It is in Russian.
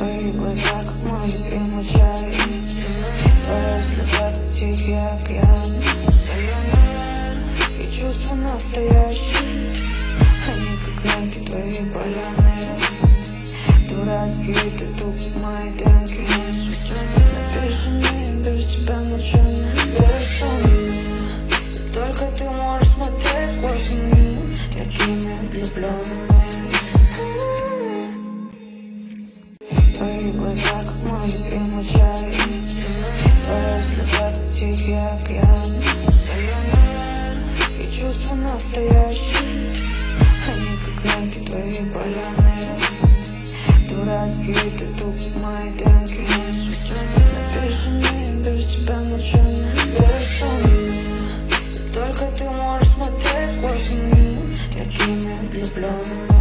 Твои глаза, как мой любимый чай, твоя слеза, как тихий океан. Соленые и чувства настоящие, они как знаки твои поляны. Дурацкие тату, как мои демки. Напишенные без тебя ночами, бессонными. Только ты можешь смотреть сквозь меня такими влюбленными. Твои глаза, как мой любимый чай, твоя слеза, как тихий океан. Соленые и чувства настоящие, они как знаки твои поляны. Дурацкие тату, как мои демки. Напишенные без тебя ночами, бессонными. Только ты можешь смотреть сквозь меня такими влюбленными.